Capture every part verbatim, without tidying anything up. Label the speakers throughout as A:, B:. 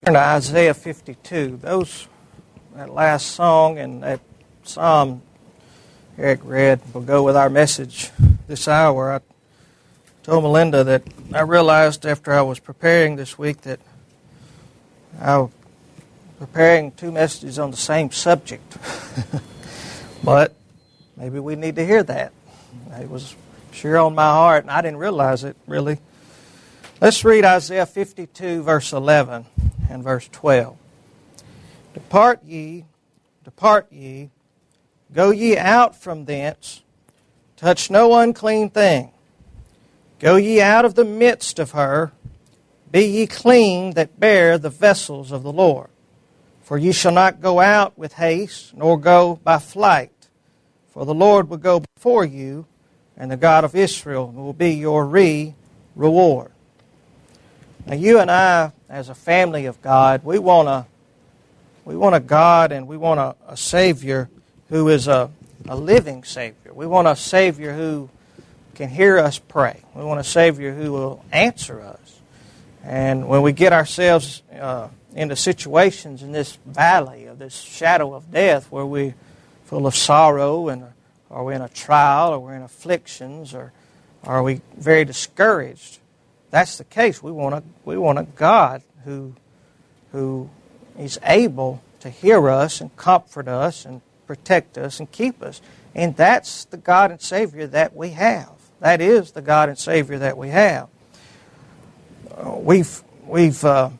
A: Turn to Isaiah fifty-two. Those, that last song and that psalm Eric read will go with our message this hour. I told Melinda that I realized after I was preparing this week that I was preparing two messages on the same subject. But maybe we need to hear that. It was sure on my heart, and I didn't realize it, really. Let's read Isaiah fifty-two, verse eleven and verse twelve. Depart ye, depart ye, go ye out from thence, touch no unclean thing. Go ye out of the midst of her, be ye clean that bear the vessels of the Lord. For ye shall not go out with haste, nor go by flight. For the Lord will go before you, and the God of Israel will be your re-reward. Now you and I, as a family of God, we want a, we want a God and we want a, a Savior who is a, a living Savior. We want a Savior who can hear us pray. We want a Savior who will answer us. And when we get ourselves uh, into situations in this valley of this shadow of death where we're full of sorrow, and or we're in a trial, or we're in afflictions, or, or are we very discouraged, that's the case. We want a we want a God who who is able to hear us and comfort us and protect us and keep us. And that's the God and Savior that we have. That is the God and Savior that we have. Uh, we've we've uh,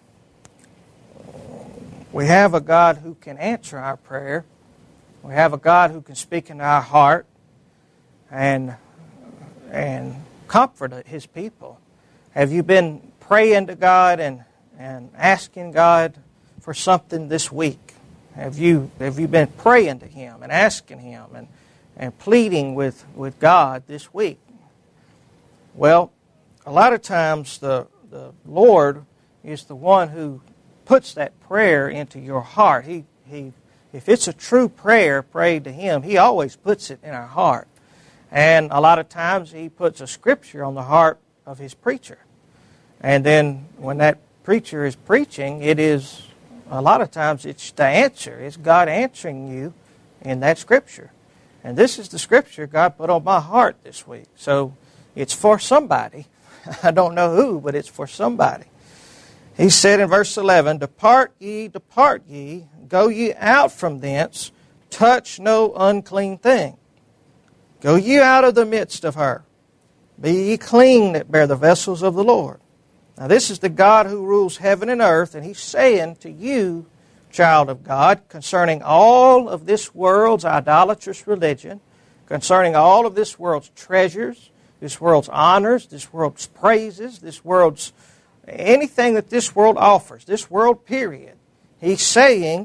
A: we have a God who can answer our prayer. We have a God who can speak into our heart and and comfort His people. Have you been praying to God and, and asking God for something this week? Have you have you been praying to Him and asking Him and, and pleading with, with God this week? Well, a lot of times the, the Lord is the one who puts that prayer into your heart. He He If it's a true prayer prayed to Him, He always puts it in our heart. And a lot of times He puts a scripture on the heart of His preacher. And then when that preacher is preaching, it is, a lot of times it's the answer. It's God answering you in that scripture. And this is the scripture God put on my heart this week. So it's for somebody. I don't know who, but it's for somebody. He said in verse eleven, Depart ye, depart ye, go ye out from thence, touch no unclean thing. Go ye out of the midst of her. Be ye clean that bear the vessels of the Lord. Now this is the God who rules heaven and earth, and He's saying to you, child of God, concerning all of this world's idolatrous religion, concerning all of this world's treasures, this world's honors, this world's praises, this world's anything that this world offers, this world period. He's saying,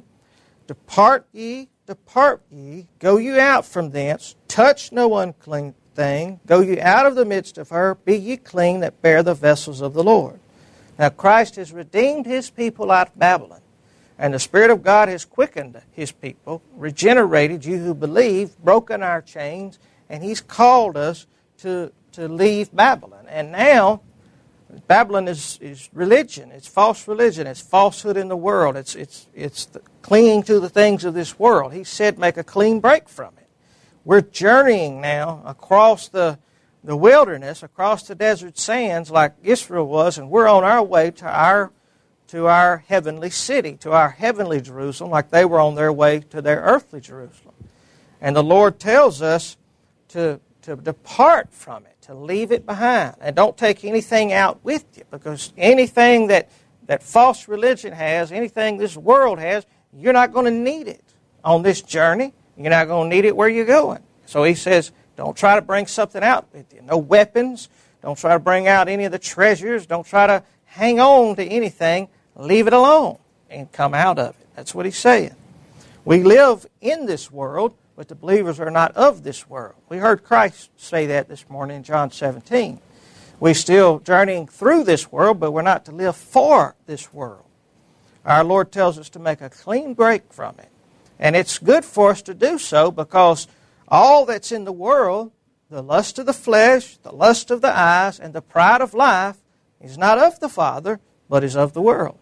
A: Depart ye, depart ye, go ye out from thence, touch no unclean thing, go ye out of the midst of her, be ye clean that bear the vessels of the Lord. Now Christ has redeemed His people out of Babylon, and the Spirit of God has quickened His people, regenerated you who believe, broken our chains, and He's called us to, to leave Babylon. And now, Babylon is, is religion. It's false religion. It's falsehood in the world. It's, it's, it's the, clinging to the things of this world. He said make a clean break from it. We're journeying now across the, the wilderness, across the desert sands like Israel was, and we're on our way to our, to our heavenly city, to our heavenly Jerusalem, like they were on their way to their earthly Jerusalem. And the Lord tells us to, to depart from it, to leave it behind. And don't take anything out with you, because anything that, that false religion has, anything this world has, you're not going to need it on this journey. You're not going to need it where you're going. So He says, don't try to bring something out with you. No weapons. Don't try to bring out any of the treasures. Don't try to hang on to anything. Leave it alone and come out of it. That's what He's saying. We live in this world, but the believers are not of this world. We heard Christ say that this morning in John seventeen. We're still journeying through this world, but we're not to live for this world. Our Lord tells us to make a clean break from it. And it's good for us to do so, because all that's in the world, the lust of the flesh, the lust of the eyes, and the pride of life, is not of the Father, but is of the world.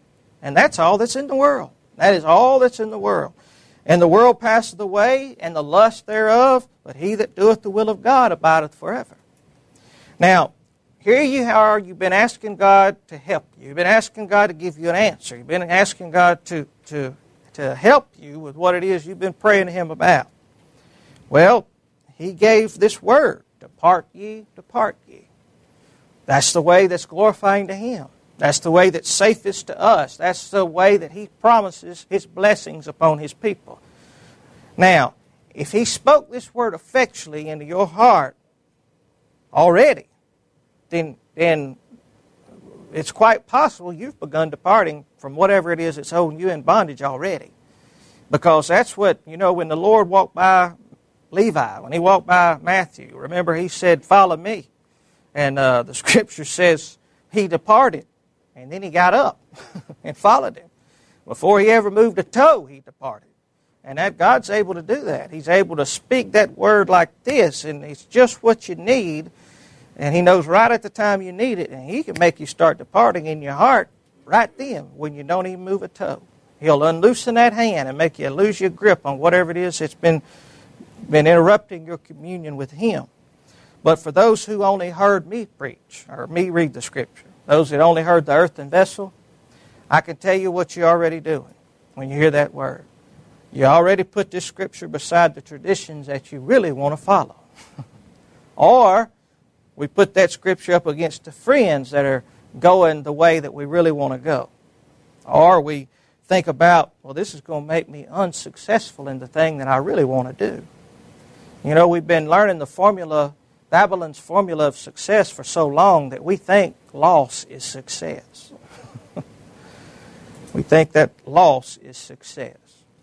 A: And that's all that's in the world. That is all that's in the world. And the world passeth away, and the lust thereof, but he that doeth the will of God abideth forever. Now, here you are, you've been asking God to help you. You've been asking God to give you an answer. You've been asking God to, to, to help you with what it is you've been praying to Him about. Well, He gave this word, depart ye, depart ye. That's the way that's glorifying to Him. That's the way that's safest to us. That's the way that He promises His blessings upon His people. Now, if He spoke this word effectually into your heart already, then, then it's quite possible you've begun departing from whatever it is that's holding you in bondage already. Because that's what, you know, when the Lord walked by Levi, when He walked by Matthew, remember He said, follow me. And uh, the Scripture says He departed, and then He got up and followed Him. Before He ever moved a toe, He departed. And that God's able to do that. He's able to speak that word like this, and it's just what you need. And He knows right at the time you need it, and He can make you start departing in your heart right then when you don't even move a toe. He'll unloosen that hand and make you lose your grip on whatever it is that's been, been interrupting your communion with Him. But for those who only heard me preach, or me read the Scripture, those that only heard the earthen vessel, I can tell you what you're already doing when you hear that word. You already put this Scripture beside the traditions that you really want to follow. Or we put that Scripture up against the friends that are going the way that we really want to go. Or we think about, well, this is going to make me unsuccessful in the thing that I really want to do. You know, we've been learning the formula, Babylon's formula of success for so long that we think loss is success. We think that loss is success.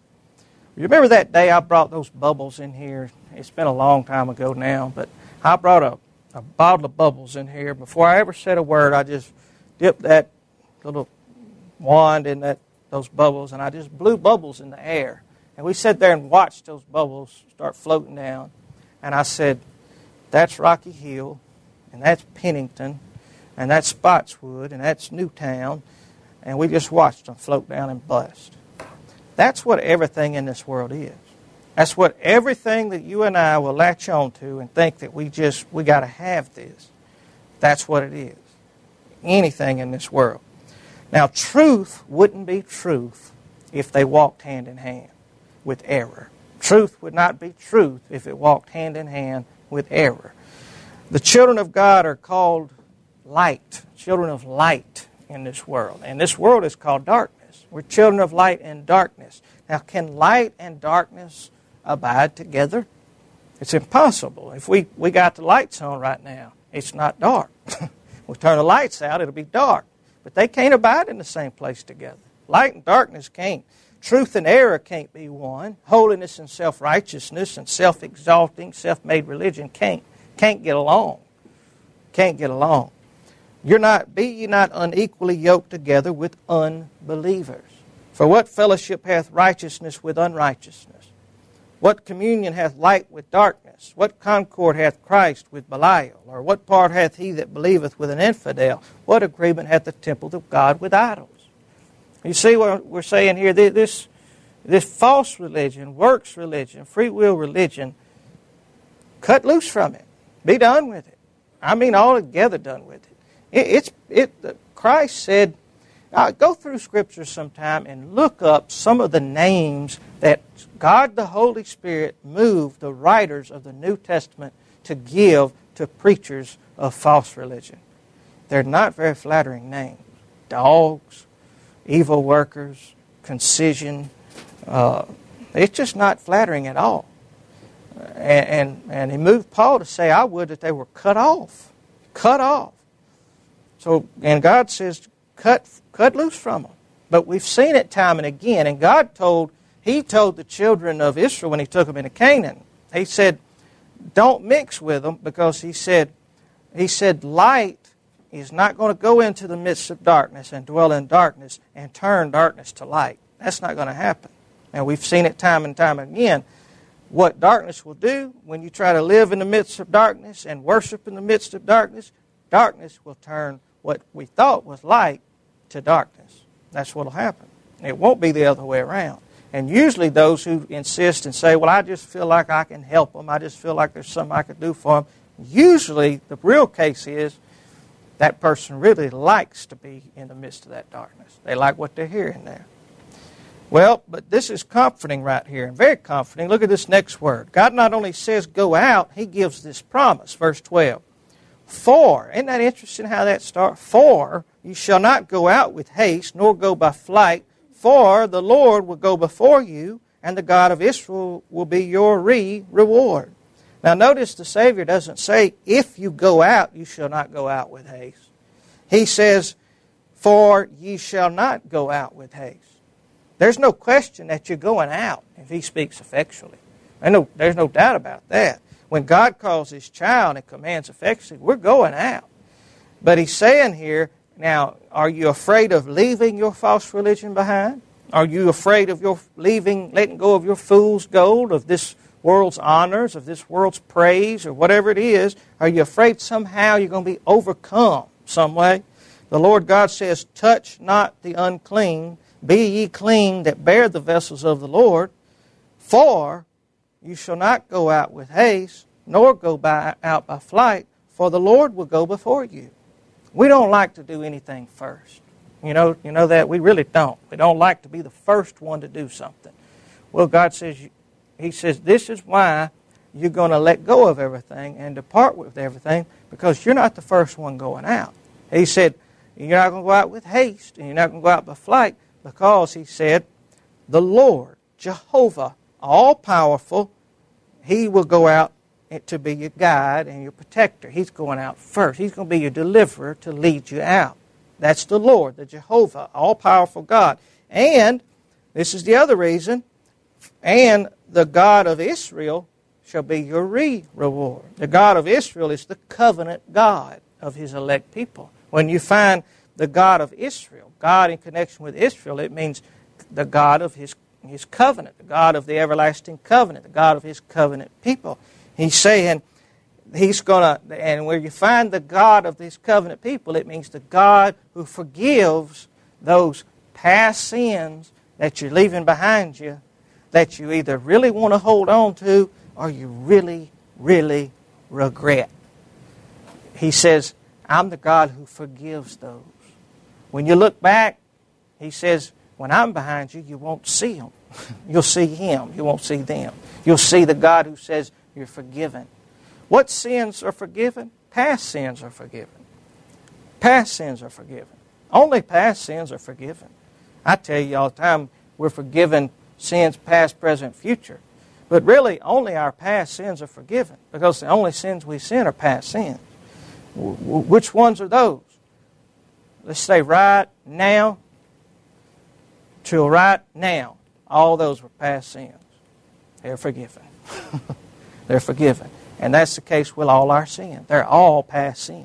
A: You remember that day I brought those bubbles in here? It's been a long time ago now, but I brought a a bottle of bubbles in here. Before I ever said a word, I just dipped that little wand in that those bubbles, and I just blew bubbles in the air. And we sat there and watched those bubbles start floating down. And I said, that's Rocky Hill, and that's Pennington, and that's Spotswood, and that's Newtown. And we just watched them float down and bust. That's what everything in this world is. That's what everything that you and I will latch on to and think that we just, we got to have this. That's what it is. Anything in this world. Now, truth wouldn't be truth if they walked hand in hand with error. Truth would not be truth if it walked hand in hand with error. The children of God are called light, children of light in this world. And this world is called darkness. We're children of light and darkness. Now, can light and darkness abide together? It's impossible. If we, we got the lights on right now, it's not dark. We turn the lights out, it'll be dark. But they can't abide in the same place together. Light and darkness can't. Truth and error can't be one. Holiness and self-righteousness and self-exalting, self-made religion can't, can't get along. Can't get along. You're not, be ye not unequally yoked together with unbelievers. For what fellowship hath righteousness with unrighteousness? What communion hath light with darkness? What concord hath Christ with Belial? Or what part hath he that believeth with an infidel? What agreement hath the temple of God with idols? You see what we're saying here? This, this false religion, works religion, free will religion, cut loose from it. Be done with it. I mean altogether done with it. it it's it. Christ said, uh, go through Scripture sometime and look up some of the names that God the Holy Spirit moved the writers of the New Testament to give to preachers of false religion. They're not very flattering names. Dogs, evil workers, concision. Uh, it's just not flattering at all. And, and, and he moved Paul to say, I would that they were cut off. Cut off. So, and God says, cut, cut loose from them. But we've seen it time and again. And God told, He told the children of Israel when He took them into Canaan, He said, don't mix with them, because He said, He said, light is not going to go into the midst of darkness and dwell in darkness and turn darkness to light. That's not going to happen. And we've seen it time and time again. What darkness will do when you try to live in the midst of darkness and worship in the midst of darkness, darkness will turn what we thought was light to darkness. That's what will happen. It won't be the other way around. And usually those who insist and say, well, I just feel like I can help them, I just feel like there's something I could do for them, usually the real case is that person really likes to be in the midst of that darkness. They like what they're hearing there. Well, but this is comforting right here, and very comforting. Look at this next word. God not only says go out, He gives this promise, verse twelve. For, isn't that interesting how that starts? For you shall not go out with haste, nor go by flight, for the Lord will go before you, and the God of Israel will be your re-reward. Now notice the Savior doesn't say, if you go out, you shall not go out with haste. He says, for ye shall not go out with haste. There's no question that you're going out if He speaks effectually. There's no, there's no doubt about that. When God calls His child and commands effectually, we're going out. But He's saying here, now, are you afraid of leaving your false religion behind? Are you afraid of your leaving, letting go of your fool's gold, of this world's honors, of this world's praise, or whatever it is? Are you afraid somehow you're going to be overcome some way? The Lord God says, touch not the unclean, be ye clean that bear the vessels of the Lord, for you shall not go out with haste, nor go by, out by flight, for the Lord will go before you. We don't like to do anything first. You know, you know that? We really don't. We don't like to be the first one to do something. Well, God says, He says, this is why you're going to let go of everything and depart with everything, because you're not the first one going out. He said, you're not going to go out with haste, and you're not going to go out by flight, because He said, the Lord, Jehovah, all-powerful, He will go out to be your guide and your protector. He's going out first. He's going to be your deliverer to lead you out. That's the Lord, the Jehovah, all-powerful God. And, this is the other reason, and the God of Israel shall be your re-reward. The God of Israel is the covenant God of His elect people. When you find the God of Israel, God in connection with Israel, it means the God of His, His covenant, the God of the everlasting covenant, the God of His covenant people. He's saying He's going to, and where you find the God of His covenant people, it means the God who forgives those past sins that you're leaving behind you, that you either really want to hold on to or you really, really regret. He says, I'm the God who forgives those. When you look back, He says, when I'm behind you, you won't see Him. You'll see Him. You won't see them. You'll see the God who says, you're forgiven. What sins are forgiven? Past sins are forgiven. Past sins are forgiven. Only past sins are forgiven. I tell you all the time, we're forgiven sins past, present, future. But really, only our past sins are forgiven, because the only sins we sin are past sins. Which ones are those? Let's say right now, till right now, all those were past sins. They're forgiven. They're forgiven. And that's the case with all our sin. They're all past sin.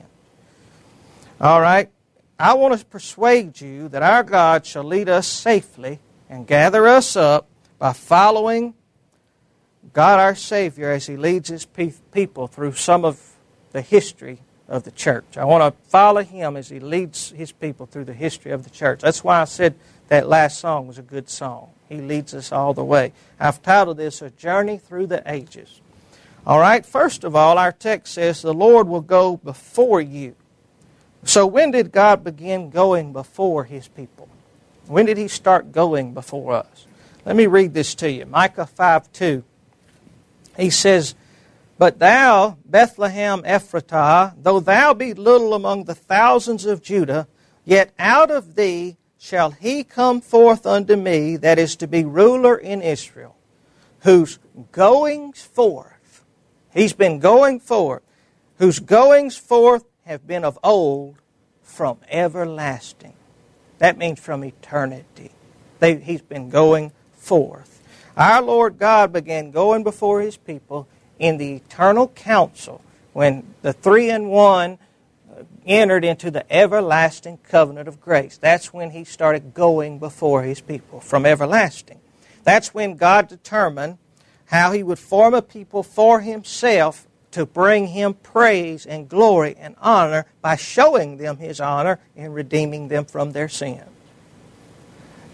A: All right. I want to persuade you that our God shall lead us safely and gather us up by following God our Savior as He leads His pe- people through some of the history of the church. I want to follow Him as He leads His people through the history of the church. That's why I said that last song was a good song. He leads us all the way. I've titled this, A Journey Through the Ages. All right, first of all, our text says the Lord will go before you. So when did God begin going before His people? When did He start going before us? Let me read this to you. Micah five two. He says, but thou, Bethlehem Ephratah, though thou be little among the thousands of Judah, yet out of thee shall He come forth unto me that is to be ruler in Israel, whose goings forth, He's been going forth, whose goings forth have been of old, from everlasting. That means from eternity. They, he's been going forth. Our Lord God began going before His people in the eternal council when the three in one entered into the everlasting covenant of grace. That's when He started going before His people from everlasting. That's when God determined how He would form a people for Himself to bring Him praise and glory and honor by showing them His honor and redeeming them from their sin.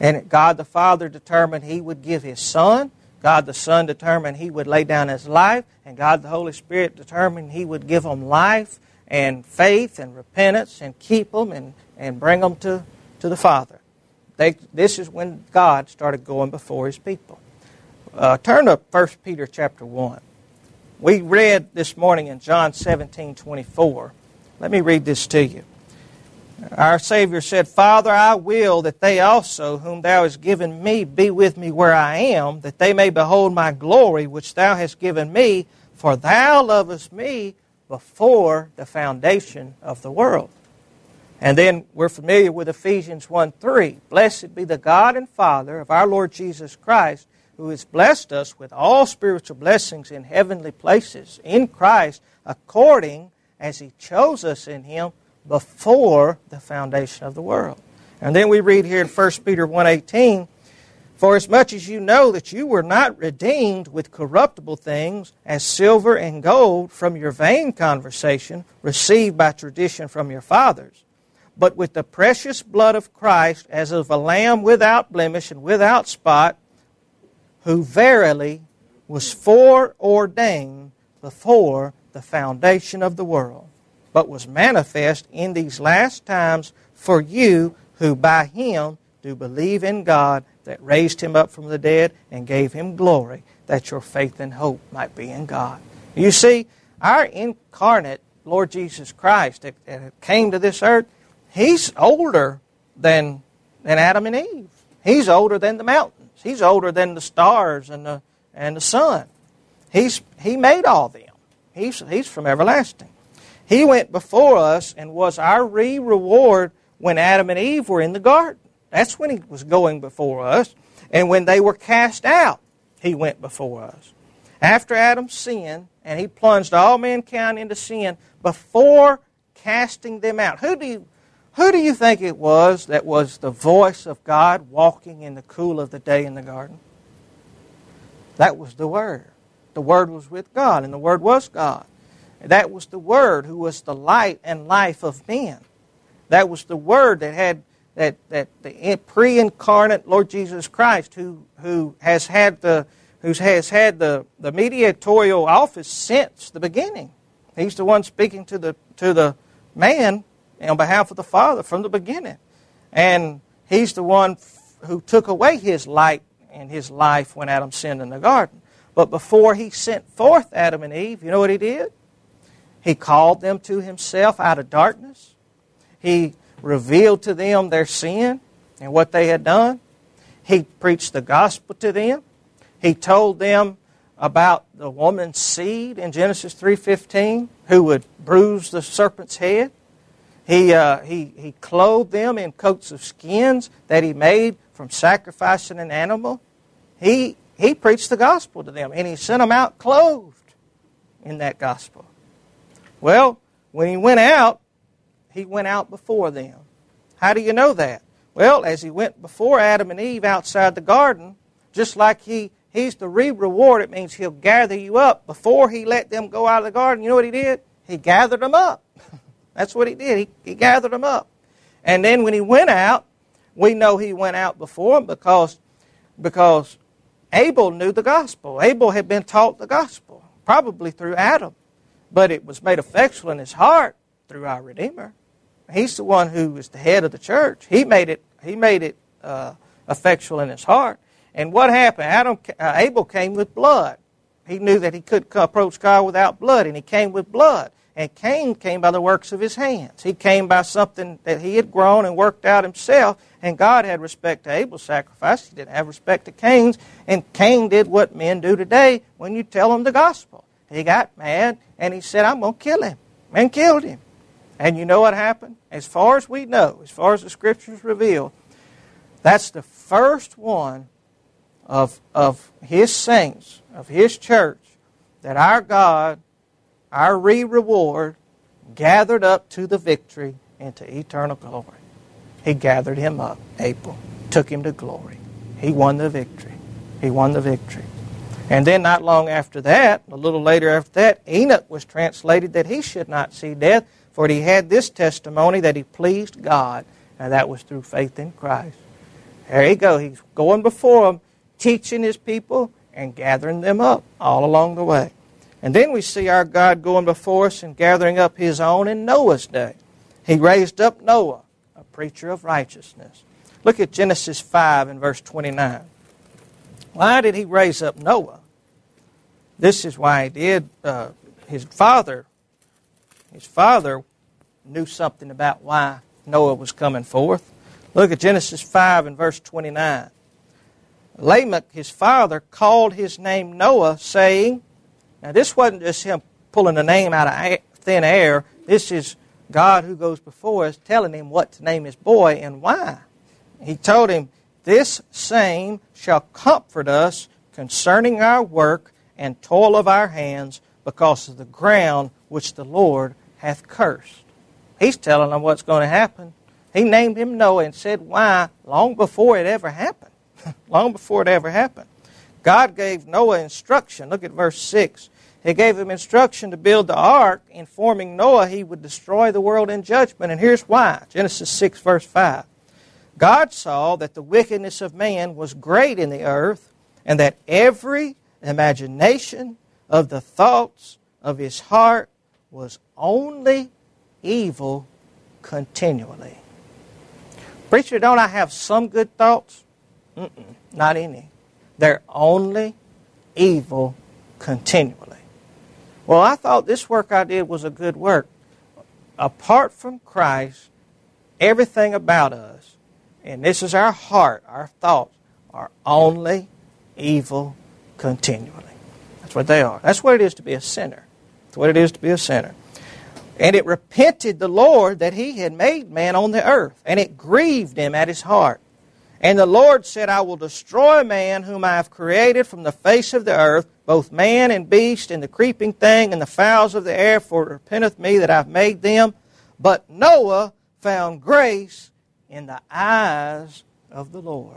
A: And God the Father determined He would give His Son. God the Son determined He would lay down His life. And God the Holy Spirit determined He would give them life and faith and repentance and keep them and, and bring them to, to the Father. They, this is when God started going before His people. Uh, turn to First Peter chapter one. We read this morning in John seventeen twenty-four. Let me read this to you. Our Savior said, Father, I will that they also, whom Thou hast given me, be with me where I am, that they may behold my glory, which Thou hast given me, for Thou lovest me before the foundation of the world. And then we're familiar with Ephesians one three. Blessed be the God and Father of our Lord Jesus Christ, who has blessed us with all spiritual blessings in heavenly places in Christ, according as He chose us in Him before the foundation of the world. And then we read here in First Peter one eighteen, For as much as you know that you were not redeemed with corruptible things, as silver and gold from your vain conversation, received by tradition from your fathers, but with the precious blood of Christ, as of a lamb without blemish and without spot, who verily was foreordained before the foundation of the world, but was manifest in these last times for you who by Him do believe in God, that raised Him up from the dead and gave Him glory, that your faith and hope might be in God. You see, our incarnate Lord Jesus Christ that, that came to this earth, He's older than, than Adam and Eve. He's older than the mountains. He's older than the stars and the, and the sun. He's, he made all them. He's, he's from everlasting. He went before us and was our re-reward when Adam and Eve were in the garden. That's when He was going before us. And when they were cast out, He went before us. After Adam sinned, and he plunged all mankind into sin, before casting them out. Who do you, who do you think it was that was the voice of God walking in the cool of the day in the garden? That was the Word. The Word was with God, and the Word was God. That was the Word who was the light and life of men. That was the Word that had that that the pre-incarnate Lord Jesus Christ, who who has had the who has had the, the mediatorial office since the beginning. He's the one speaking to the to the man on behalf of the Father from the beginning, and He's the one who took away His light and His life when Adam sinned in the garden. But before He sent forth Adam and Eve, you know what He did? He called them to Himself out of darkness. He revealed to them their sin and what they had done. He preached the gospel to them. He told them about the woman's seed in Genesis three fifteen, who would bruise the serpent's head. He, uh, he, he clothed them in coats of skins that He made from sacrificing an animal. He, he preached the gospel to them, and He sent them out clothed in that gospel. Well, when He went out, He went out before them. How do you know that? Well, as He went before Adam and Eve outside the garden, just like he, He's the re-reward, it means He'll gather you up. Before He let them go out of the garden, you know what He did? He gathered them up. That's what He did. He, he gathered them up. And then when He went out, we know He went out before them because, because Abel knew the gospel. Abel had been taught the gospel, probably through Adam. But it was made effectual in his heart through our Redeemer. He's the one who is the head of the church. He made it. He made it uh, effectual in his heart. And what happened? Adam, uh, Abel came with blood. He knew that he couldn't approach God without blood, and he came with blood. And Cain came by the works of his hands. He came by something that he had grown and worked out himself. And God had respect to Abel's sacrifice. He didn't have respect to Cain's. And Cain did what men do today when you tell them the gospel. He got mad, and he said, I'm going to kill him, and killed him. And you know what happened? As far as we know, as far as the Scriptures reveal, that's the first one of, of His saints, of His church, that our God, our re-reward, gathered up to the victory into eternal glory. He gathered him up, Abel, took him to glory. He won the victory. He won the victory. And then not long after that, a little later after that, Enoch was translated that he should not see death, for he had this testimony that he pleased God, and that was through faith in Christ. There you go. He's going before them, teaching his people and gathering them up all along the way. And then we see our God going before us and gathering up his own in Noah's day. He raised up Noah, a preacher of righteousness. Look at Genesis five and verse twenty-nine. Why did he raise up Noah? This is why he did. Uh, his father, his father knew something about why Noah was coming forth. Look at Genesis five and verse twenty-nine. Lamech, his father, called his name Noah, saying, now this wasn't just him pulling a name out of thin air. This is God who goes before us telling him what to name his boy and why. He told him, this same shall comfort us concerning our work and toil of our hands because of the ground which the Lord hath cursed. He's telling them what's going to happen. He named him Noah and said why long before it ever happened. long before it ever happened. God gave Noah instruction. Look at verse six. He gave him instruction to build the ark, informing Noah he would destroy the world in judgment. And here's why. Genesis six, verse five. God saw that the wickedness of man was great in the earth, and that every imagination of the thoughts of his heart was only evil continually. Preacher, don't I have some good thoughts? Mm-mm, not any. They're only evil continually. Well, I thought this work I did was a good work. Apart from Christ, everything about us, and this is our heart, our thoughts, are only evil continually. That's what they are. That's what it is to be a sinner. That's what it is to be a sinner. And it repented the Lord that he had made man on the earth, and it grieved him at his heart. And the Lord said, I will destroy man whom I have created from the face of the earth, both man and beast, and the creeping thing, and the fowls of the air, for it repenteth me that I have made them. But Noah found grace in the eyes of the Lord.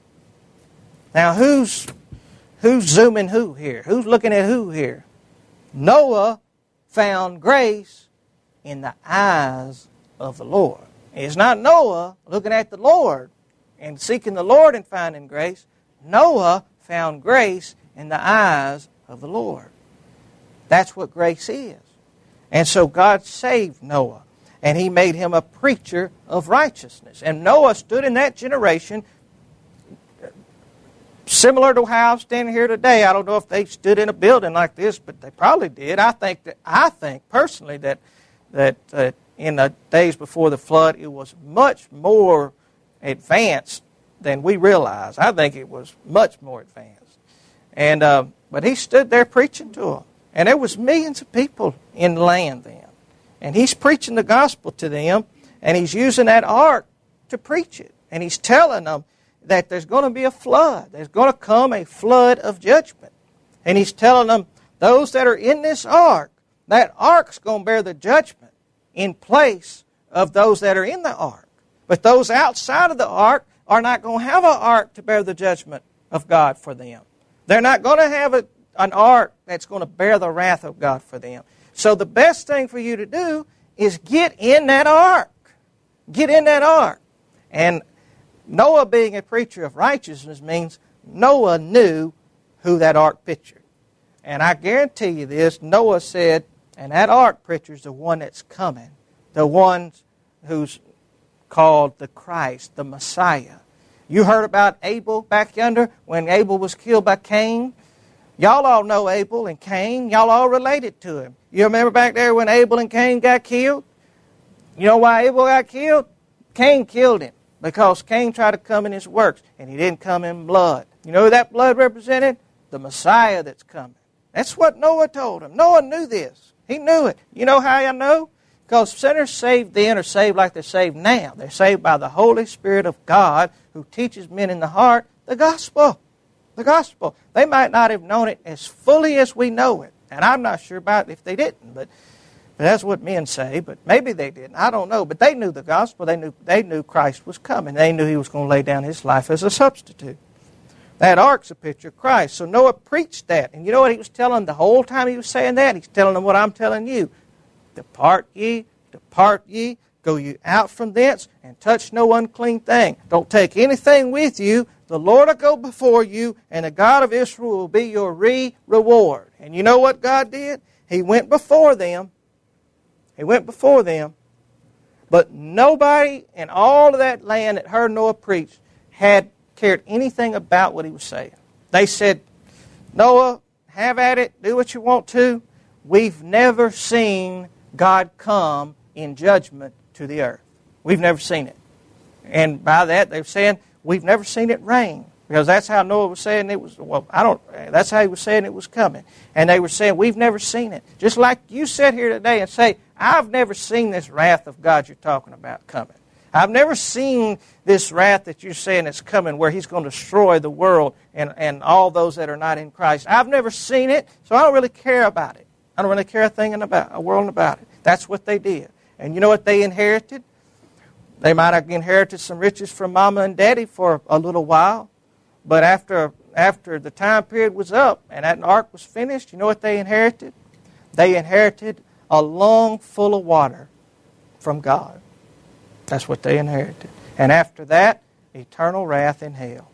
A: Now, who's, who's zooming who here? Who's looking at who here? Noah found grace in the eyes of the Lord. It's not Noah looking at the Lord and seeking the Lord and finding grace. Noah found grace in the eyes of the Lord. That's what grace is. And so God saved Noah, and he made him a preacher of righteousness. And Noah stood in that generation similar to how I'm standing here today. I don't know if they stood in a building like this, but they probably did. I think that I think personally that that uh, in the days before the flood, it was much more advanced than we realize. I think it was much more advanced. And uh, but he stood there preaching to them, and there was millions of people in the land then, and he's preaching the gospel to them, and he's using that ark to preach it, and he's telling them that there's going to be a flood. There's going to come a flood of judgment. And he's telling them, those that are in this ark, that ark's going to bear the judgment in place of those that are in the ark. But those outside of the ark are not going to have an ark to bear the judgment of God for them. They're not going to have a, an ark that's going to bear the wrath of God for them. So the best thing for you to do is get in that ark. Get in that ark. And Noah being a preacher of righteousness means Noah knew who that ark pictured. And I guarantee you this, Noah said, and that ark pictures the one that's coming, the one who's called the Christ, the Messiah. You heard about Abel back yonder when Abel was killed by Cain? Y'all all know Abel and Cain. Y'all all related to him. You remember back there when Abel and Cain got killed? You know why Abel got killed? Cain killed him. Because Cain tried to come in his works, and he didn't come in blood. You know who that blood represented? The Messiah that's coming. That's what Noah told him. Noah knew this. He knew it. You know how I know? Because sinners saved then are saved like they're saved now. They're saved by the Holy Spirit of God who teaches men in the heart the gospel. The gospel. They might not have known it as fully as we know it. And I'm not sure about if they didn't, but... But that's what men say, but maybe they didn't. I don't know. But they knew the gospel. They knew they knew Christ was coming. They knew he was going to lay down his life as a substitute. That ark's a picture of Christ. So Noah preached that. And you know what he was telling them the whole time he was saying that? He's telling them what I'm telling you. Depart ye, depart ye, Go you out from thence, and touch no unclean thing. Don't take anything with you. The Lord will go before you, and the God of Israel will be your re-reward. And you know what God did? He went before them. He went before them. But nobody in all of that land that heard Noah preach had cared anything about what he was saying. They said, Noah, have at it, do what you want to. We've never seen God come in judgment to the earth. We've never seen it. And by that, they're saying, we've never seen it rain. Because that's how Noah was saying it was, well, I don't, that's how he was saying it was coming. And they were saying, we've never seen it. Just like you sit here today and say, I've never seen this wrath of God you're talking about coming. I've never seen this wrath that you're saying is coming where He's going to destroy the world and, and all those that are not in Christ. I've never seen it, so I don't really care about it. I don't really care a thing about a world about it. That's what they did. And you know what they inherited? They might have inherited some riches from Mama and Daddy for a little while. But after after the time period was up and that ark was finished, you know what they inherited? They inherited a lung full of water from God. That's what they inherited. And after that, eternal wrath in hell.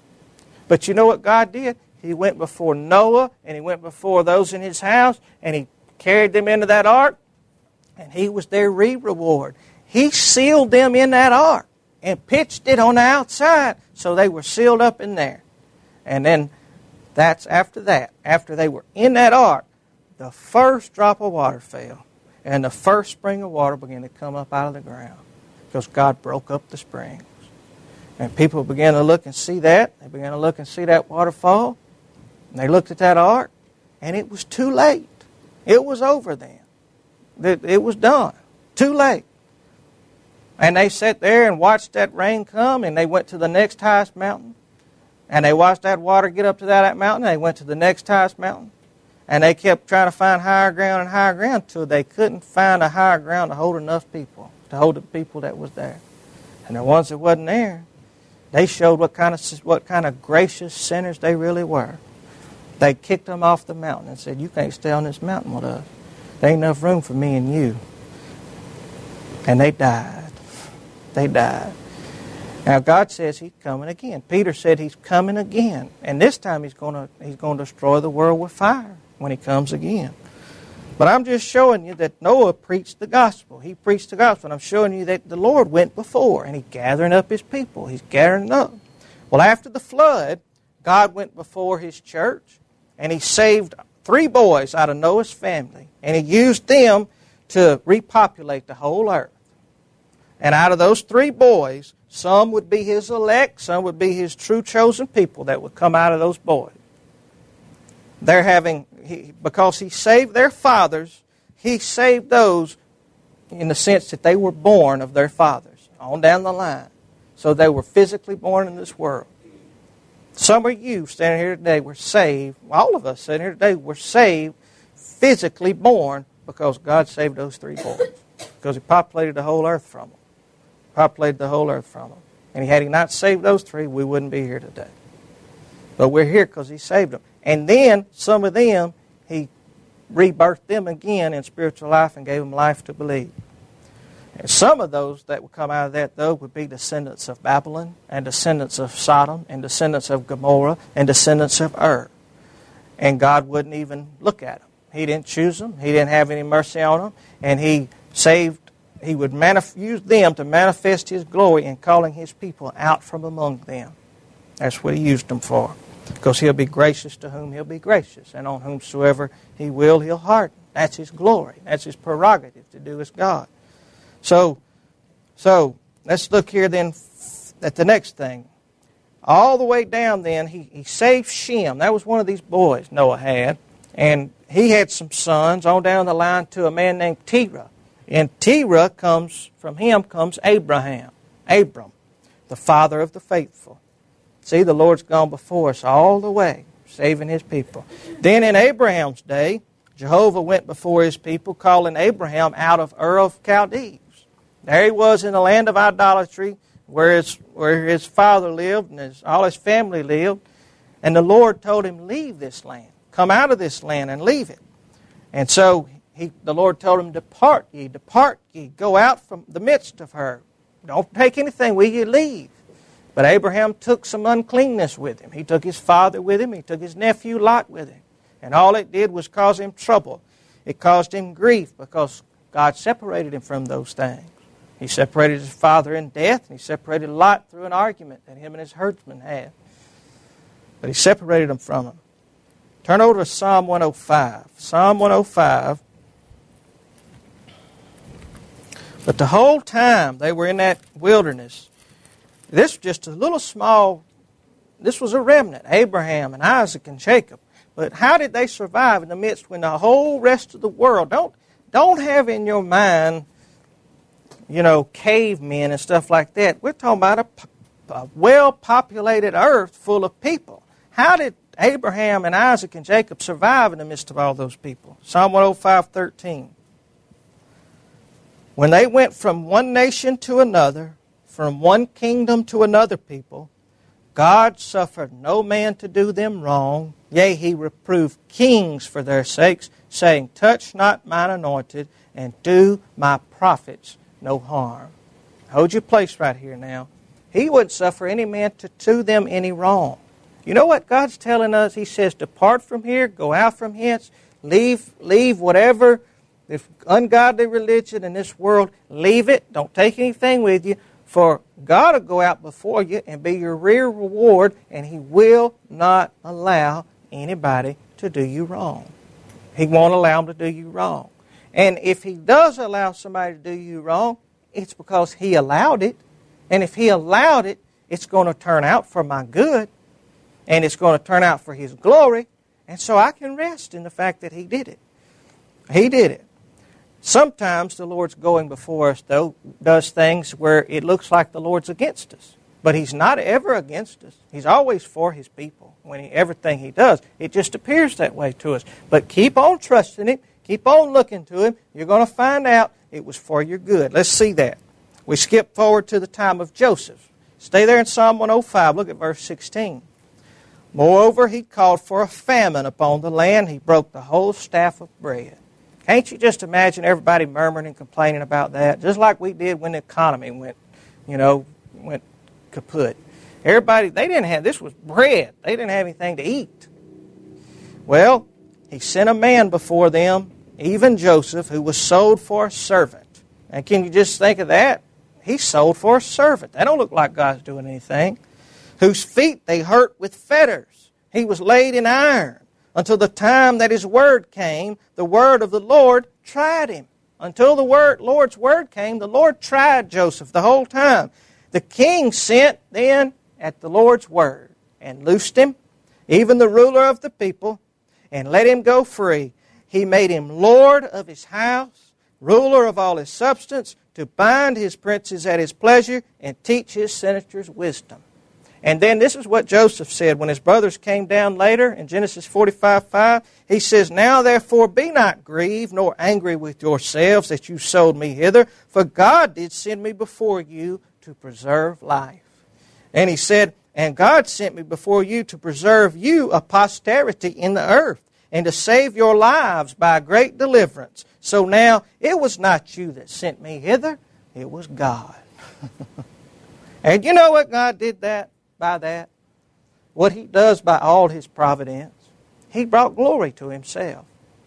A: But you know what God did? He went before Noah and He went before those in his house and He carried them into that ark and He was their re-reward. He sealed them in that ark and pitched it on the outside so they were sealed up in there. And then that's after that. After they were in that ark, the first drop of water fell and the first spring of water began to come up out of the ground because God broke up the springs. And people began to look and see that. They began to look and see that waterfall. And they looked at that ark and it was too late. It was over then. It was done. Too late. And they sat there and watched that rain come, and they went to the next highest mountain. And they watched that water get up to that mountain, and they went to the next highest mountain. And they kept trying to find higher ground and higher ground until they couldn't find a higher ground to hold enough people, to hold the people that was there. And the ones that wasn't there, they showed what kind of what kind of gracious sinners they really were. They kicked them off the mountain and said, you can't stay on this mountain with us. There ain't enough room for me and you. And they died. They died. Now God says He's coming again. Peter said He's coming again. And this time He's going to He's going to destroy the world with fire when He comes again. But I'm just showing you that Noah preached the gospel. He preached the gospel. And I'm showing you that the Lord went before and He's gathering up His people. He's gathering up. Well, after the flood, God went before His church and He saved three boys out of Noah's family. And He used them to repopulate the whole earth. And out of those three boys, some would be His elect, some would be His true chosen people that would come out of those boys. They're having, he, because He saved their fathers, He saved those in the sense that they were born of their fathers, on down the line. So they were physically born in this world. Some of you standing here today were saved, all of us standing here today were saved, physically born, because God saved those three boys. Because He populated the whole earth from them. Populated the whole earth from them. And had He not saved those three, we wouldn't be here today. But we're here because He saved them. And then some of them, He rebirthed them again in spiritual life and gave them life to believe. And some of those that would come out of that, though, would be descendants of Babylon and descendants of Sodom and descendants of Gomorrah and descendants of Ur. And God wouldn't even look at them. He didn't choose them. He didn't have any mercy on them. And He saved He would manif- use them to manifest His glory in calling His people out from among them. That's what He used them for. Because He'll be gracious to whom He'll be gracious. And on whomsoever He will, He'll harden. That's His glory. That's His prerogative to do as God. So, so let's look here then at the next thing. All the way down then, he, he saved Shem. That was one of these boys Noah had. And he had some sons on down the line to a man named Terah. And Terah comes, from him comes Abraham, Abram, the father of the faithful. See, the Lord's gone before us all the way, saving His people. Then in Abraham's day, Jehovah went before His people, calling Abraham out of Ur of Chaldees. There he was in the land of idolatry, where his, where his father lived and his, all his family lived. And the Lord told him, leave this land. Come out of this land and leave it. And so he, the Lord told him, depart ye, depart ye, go out from the midst of her. Don't take anything with you, leave. But Abraham took some uncleanness with him. He took his father with him. He took his nephew Lot with him. And all it did was cause him trouble. It caused him grief because God separated him from those things. He separated his father in death, and he separated Lot through an argument that him and his herdsmen had. But he separated them from him. Turn over to Psalm one oh five. Psalm one oh five. But the whole time they were in that wilderness, this was just a little small, this was a remnant, Abraham and Isaac and Jacob. But how did they survive in the midst when the whole rest of the world, don't, don't have in your mind, you know, cavemen and stuff like that. We're talking about a, a well-populated earth full of people. How did Abraham and Isaac and Jacob survive in the midst of all those people? Psalm one oh five, thirteen. When they went from one nation to another, from one kingdom to another people, God suffered no man to do them wrong. Yea, he reproved kings for their sakes, saying, touch not mine anointed, and do my prophets no harm. Hold your place right here now. He wouldn't suffer any man to do them any wrong. You know what God's telling us? He says, depart from here, go out from hence, leave, leave whatever, if ungodly religion in this world, leave it. Don't take anything with you. For God will go out before you and be your rear reward, and He will not allow anybody to do you wrong. He won't allow them to do you wrong. And if He does allow somebody to do you wrong, it's because He allowed it. And if He allowed it, it's going to turn out for my good. And it's going to turn out for His glory. And so I can rest in the fact that He did it. He did it. Sometimes the Lord's going before us, though, does things where it looks like the Lord's against us. But He's not ever against us. He's always for His people. When he, everything He does, it just appears that way to us. But keep on trusting Him. Keep on looking to Him. You're going to find out it was for your good. Let's see that. We skip forward to the time of Joseph. Stay there in Psalm one oh five. Look at verse sixteen. Moreover, He called for a famine upon the land. He broke the whole staff of bread. Can't you just imagine everybody murmuring and complaining about that? Just like we did when the economy went, you know, went kaput. Everybody, they didn't have, this was bread. They didn't have anything to eat. Well, He sent a man before them, even Joseph, who was sold for a servant. And can you just think of that? He's sold for a servant. That don't look like God's doing anything. Whose feet they hurt with fetters. He was laid in iron. Until the time that His word came, the word of the Lord tried him. Until the word, Lord's word came, the Lord tried Joseph the whole time. The king sent then at the Lord's word and loosed him, even the ruler of the people, and let him go free. He made him Lord of his house, ruler of all his substance, to bind his princes at his pleasure and teach his senators wisdom. And then this is what Joseph said when his brothers came down later in Genesis forty-five five. He says, now therefore be not grieved nor angry with yourselves that you sold me hither, for God did send me before you to preserve life. And he said, and God sent me before you to preserve you a posterity in the earth, and to save your lives by a great deliverance. So now it was not you that sent me hither, it was God. And you know what God did that? By that, what He does by all His providence, He brought glory to Himself.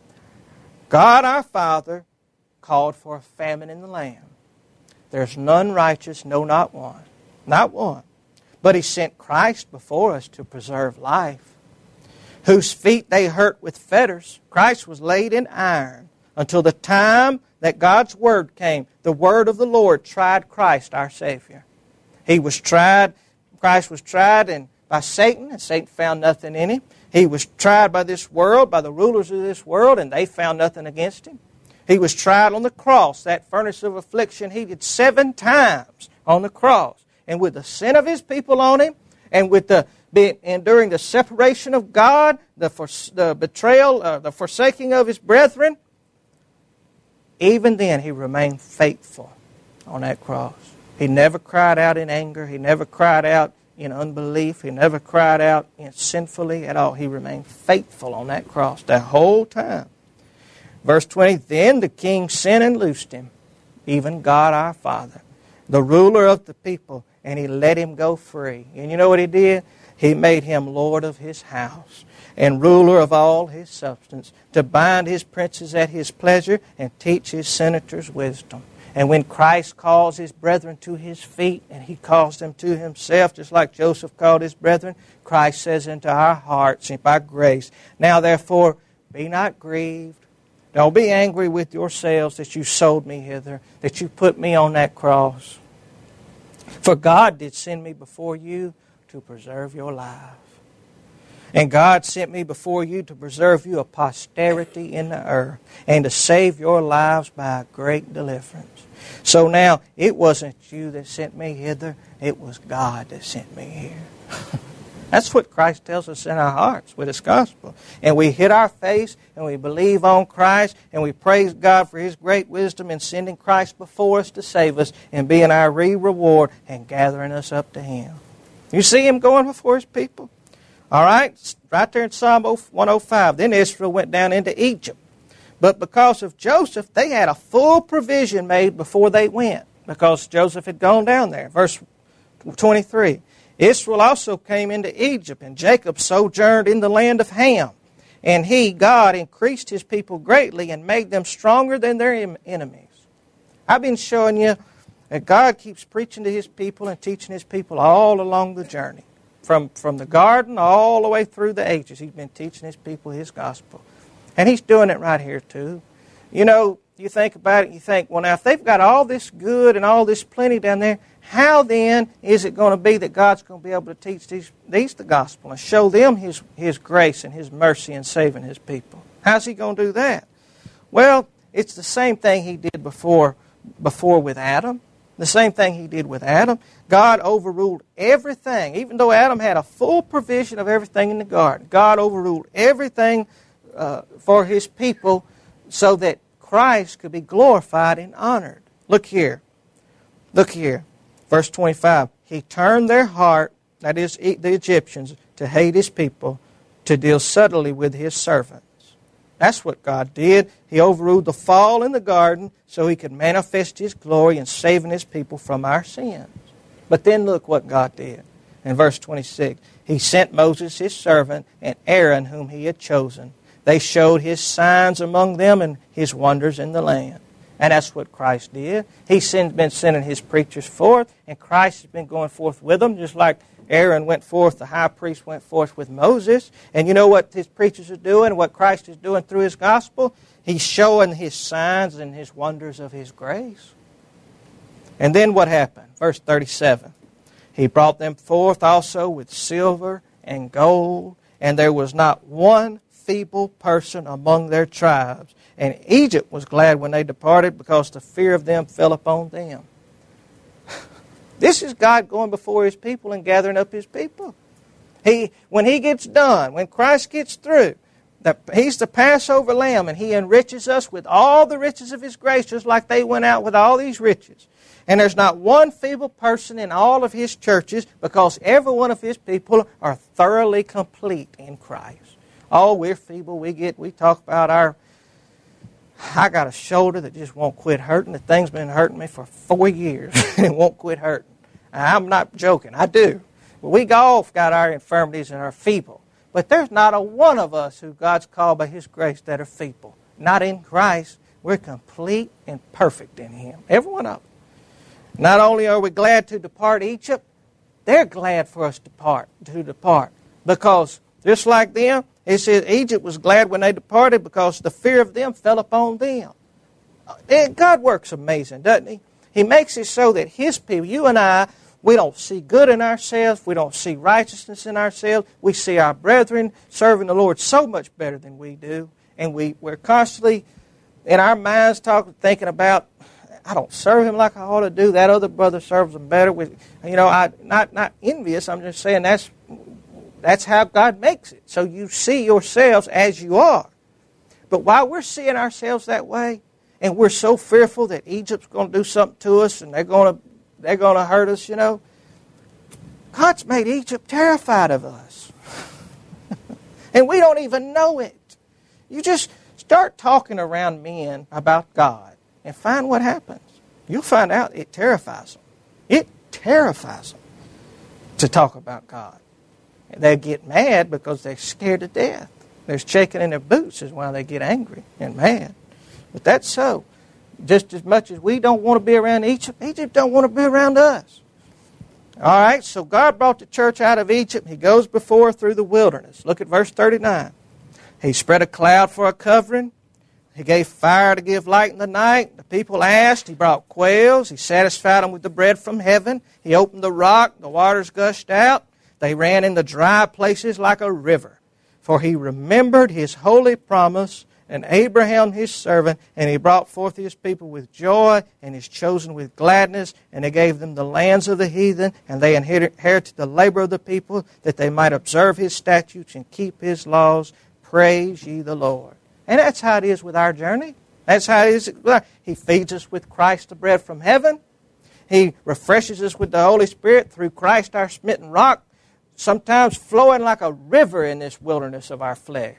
A: God our Father called for a famine in the land. There's none righteous, no, not one. Not one. But He sent Christ before us to preserve life. Whose feet they hurt with fetters. Christ was laid in iron until the time that God's word came. The word of the Lord tried Christ our Savior. He was tried Christ was tried and by Satan, and Satan found nothing in Him. He was tried by this world, by the rulers of this world, and they found nothing against Him. He was tried on the cross, that furnace of affliction He did seven times on the cross. And with the sin of His people on Him, and with the enduring the separation of God, the, for, the betrayal, uh, the forsaking of His brethren, even then He remained faithful on that cross. He never cried out in anger. He never cried out in unbelief. He never cried out in sinfully at all. He remained faithful on that cross the whole time. Verse twenty, then the king sent and loosed him, even God our Father, the ruler of the people, and he let him go free. And you know what he did? He made him Lord of his house and ruler of all his substance, to bind his princes at his pleasure and teach his senators wisdom. And when Christ calls his brethren to his feet, and he calls them to himself, just like Joseph called his brethren, Christ says into our hearts, and by grace, now therefore be not grieved. Don't be angry with yourselves that you sold me hither, that you put me on that cross. For God did send me before you to preserve your life. And God sent me before you to preserve you a posterity in the earth, and to save your lives by a great deliverance. So now, it wasn't you that sent me hither, it was God that sent me here. That's what Christ tells us in our hearts with His gospel. And we hit our face, and we believe on Christ, and we praise God for His great wisdom in sending Christ before us to save us, and being our re-reward, and gathering us up to Him. You see Him going before His people? All right, right there in Psalm one oh five. Then Israel went down into Egypt. But because of Joseph, they had a full provision made before they went, because Joseph had gone down there. Verse twenty-three. Israel also came into Egypt, and Jacob sojourned in the land of Ham. And he, God, increased his people greatly and made them stronger than their enemies. I've been showing you that God keeps preaching to his people and teaching his people all along the journey. From, from the garden all the way through the ages, he's been teaching his people his gospel. And he's doing it right here too. You know, you think about it, you think, well now, if they've got all this good and all this plenty down there, how then is it going to be that God's going to be able to teach these, these the gospel and show them His, His grace and His mercy in saving His people? How's He going to do that? Well, it's the same thing He did before, before with Adam. The same thing He did with Adam. God overruled everything. Even though Adam had a full provision of everything in the garden, God overruled everything uh, for His people so that Christ could be glorified and honored. Look here. Look here. Verse twenty-five. He turned their heart, that is the Egyptians, to hate His people, to deal subtly with His servants. That's what God did. He overruled the fall in the garden so He could manifest His glory in saving His people from our sins. But then look what God did. In verse twenty-six, He sent Moses His servant and Aaron whom He had chosen. They showed His signs among them and His wonders in the land. And that's what Christ did. He's been sending His preachers forth, and Christ has been going forth with them, just like Aaron went forth, the high priest went forth with Moses. And you know what His preachers are doing, what Christ is doing through His gospel? He's showing His signs and His wonders of His grace. And then what happened? Verse thirty-seven. He brought them forth also with silver and gold, and there was not one feeble person among their tribes. And Egypt was glad when they departed, because the fear of them fell upon them. This is God going before His people and gathering up His people. He, when He gets done, when Christ gets through, that He's the Passover Lamb, and He enriches us with all the riches of His grace, just like they went out with all these riches. And there's not one feeble person in all of His churches, because every one of His people are thoroughly complete in Christ. Oh, we're feeble. We get, we talk about our, I got a shoulder that just won't quit hurting. The thing's been hurting me for four years, and it won't quit hurting. I'm not joking. I do. But we all got our infirmities and are feeble. But there's not a one of us who God's called by His grace that are feeble. Not in Christ. We're complete and perfect in Him. Every one of them. Not only are we glad to depart Egypt, they're glad for us to depart, to depart. Because just like them, it says Egypt was glad when they departed, because the fear of them fell upon them. God works amazing, doesn't He? He makes it so that His people, you and I, we don't see good in ourselves. We don't see righteousness in ourselves. We see our brethren serving the Lord so much better than we do. And we, we're constantly in our minds talking, thinking about, I don't serve him like I ought to do. That other brother serves him better. With, you know, I not not envious. I'm just saying that's that's how God makes it. So you see yourselves as you are. But while we're seeing ourselves that way, and we're so fearful that Egypt's going to do something to us, and they're going to they're going to hurt us, you know, God's made Egypt terrified of us, and we don't even know it. You just Start talking around men about God and find what happens. You'll find out it terrifies them. It terrifies them to talk about God. They get mad because they're scared to death. They're shaking in their boots is why they get angry and mad. But that's so. Just as much as we don't want to be around Egypt, Egypt don't want to be around us. All right, so God brought the church out of Egypt. He goes before through the wilderness. Look at verse thirty-nine. He spread a cloud for a covering. He gave fire to give light in the night. The people asked. He brought quails. He satisfied them with the bread from heaven. He opened the rock. The waters gushed out. They ran in the dry places like a river. For he remembered his holy promise and Abraham his servant, and he brought forth his people with joy, and his chosen with gladness, and he gave them the lands of the heathen, and they inherited the labor of the people, that they might observe his statutes and keep his laws. Praise ye the Lord. And that's how it is with our journey. That's how it is. He feeds us with Christ, the bread from heaven. He refreshes us with the Holy Spirit through Christ, our smitten rock, sometimes flowing like a river in this wilderness of our flesh.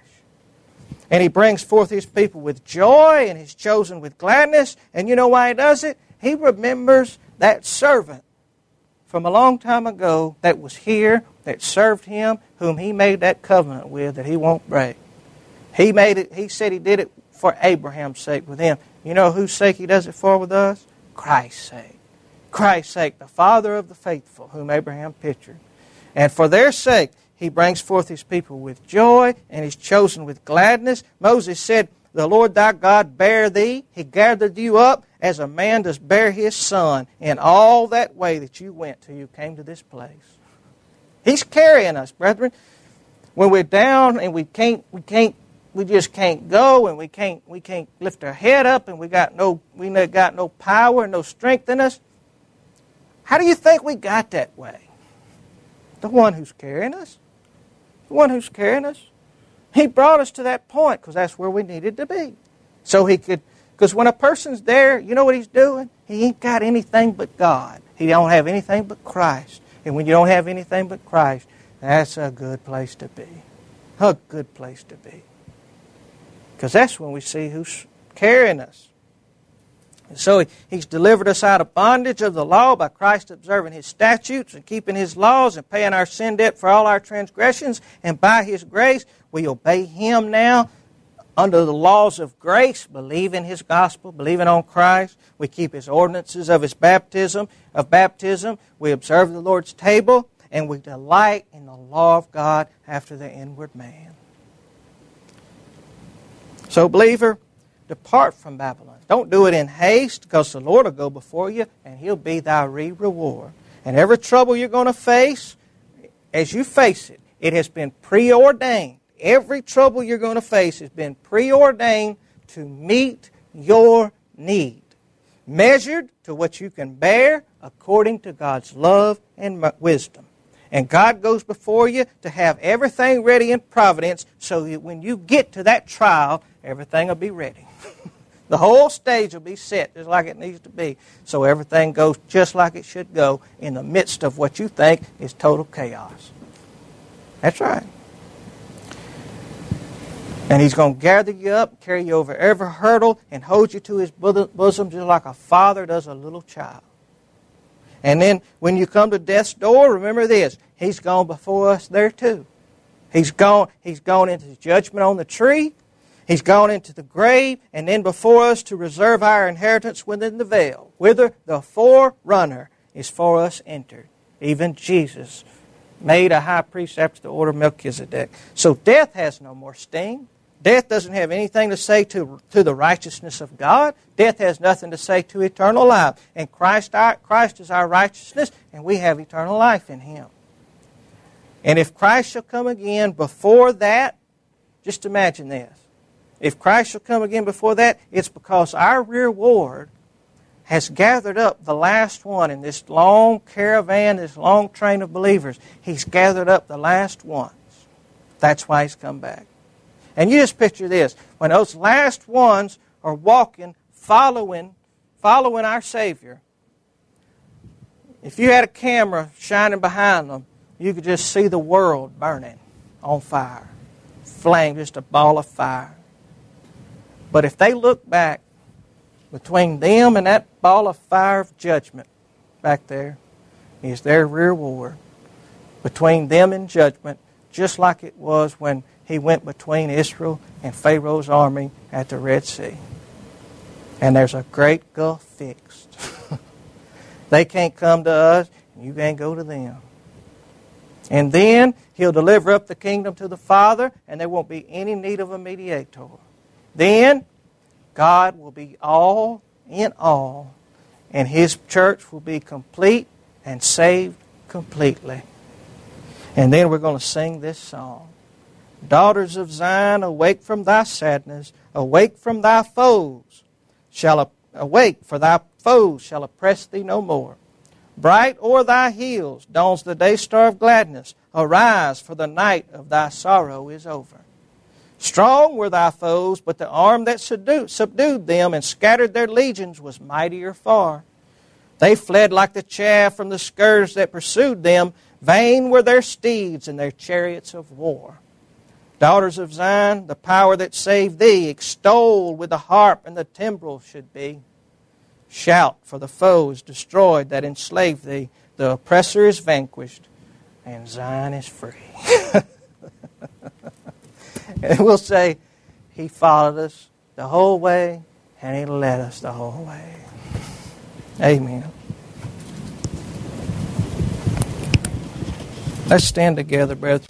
A: And he brings forth his people with joy, and his chosen with gladness. And you know why he does it? He remembers that servant from a long time ago that was here, that served him, whom he made that covenant with that he won't break. He made it. He said he did it for Abraham's sake with him. You know whose sake he does it for with us? Christ's sake. Christ's sake, the Father of the faithful, whom Abraham pictured. And for their sake, he brings forth his people with joy, and his chosen with gladness. Moses said, the Lord thy God bare thee. He gathered you up as a man does bear his son in all that way that you went till you came to this place. He's carrying us, brethren. When we're down and we can't, we can't, we just can't go, and we can't, we can't lift our head up, and we got no, we got no power, no strength in us. How do you think we got that way? The one who's carrying us. The one who's carrying us. He brought us to that point because that's where we needed to be. So he could, because when a person's there, you know what he's doing? He ain't got anything but God. He don't have anything but Christ. And when you don't have anything but Christ, that's a good place to be. A good place to be. Because that's when we see who's carrying us. And so he, he's delivered us out of bondage of the law by Christ observing his statutes and keeping his laws and paying our sin debt for all our transgressions. And by his grace, we obey him now under the laws of grace, believing his gospel, believing on Christ. We keep his ordinances of his baptism, of baptism. We observe the Lord's table, and we delight in the law of God after the inward man. So, believer, depart from Babylon. Don't do it in haste, because the Lord will go before you, and he'll be thy reward. And every trouble you're going to face, as you face it, it has been preordained. Every trouble you're going to face has been preordained to meet your need, measured to what you can bear according to God's love and wisdom. And God goes before you to have everything ready in providence so that when you get to that trial, everything will be ready. The whole stage will be set just like it needs to be, so everything goes just like it should go in the midst of what you think is total chaos. That's right. And he's going to gather you up, carry you over every hurdle, and hold you to his bosom just like a father does a little child. And then when you come to death's door, remember this, he's gone before us there too. He's gone, he's gone into judgment on the tree. He's gone into the grave, and then before us to reserve our inheritance within the veil, whither the forerunner is for us entered. Even Jesus made a high priest after the order of Melchizedek. So death has no more sting. Death doesn't have anything to say to, to the righteousness of God. Death has nothing to say to eternal life. And Christ, our, Christ is our righteousness, and we have eternal life in him. And if Christ shall come again before that, just imagine this. If Christ shall come again before that, it's because our reward has gathered up the last one in this long caravan, this long train of believers. He's gathered up the last ones. That's why he's come back. And you just picture this. When those last ones are walking, following, following our Savior, if you had a camera shining behind them, you could just see the world burning on fire. Flame, just a ball of fire. But if they look back, between them and that ball of fire of judgment back there is their reward. Between them and judgment, just like it was when he went between Israel and Pharaoh's army at the Red Sea. And there's a great gulf fixed. They can't come to us, and you can't go to them. And then he'll deliver up the kingdom to the Father, and there won't be any need of a mediator. Then God will be all in all, and His church will be complete and saved completely. And then we're going to sing this song. Daughters of Zion, awake from thy sadness, awake from thy foes, shall awake, for thy foes shall oppress thee no more. Bright o'er thy hills dawns the day star of gladness. Arise, for the night of thy sorrow is over. Strong were thy foes, but the arm that subdued, subdued them and scattered their legions was mightier far. They fled like the chaff from the scourge that pursued them. Vain were their steeds and their chariots of war. Daughters of Zion, the power that saved thee, extol with the harp and the timbrel should be. Shout, for the foe is destroyed that enslaved thee. The oppressor is vanquished, and Zion is free. And we'll say, He followed us the whole way, and He led us the whole way. Amen. Let's stand together, brothers.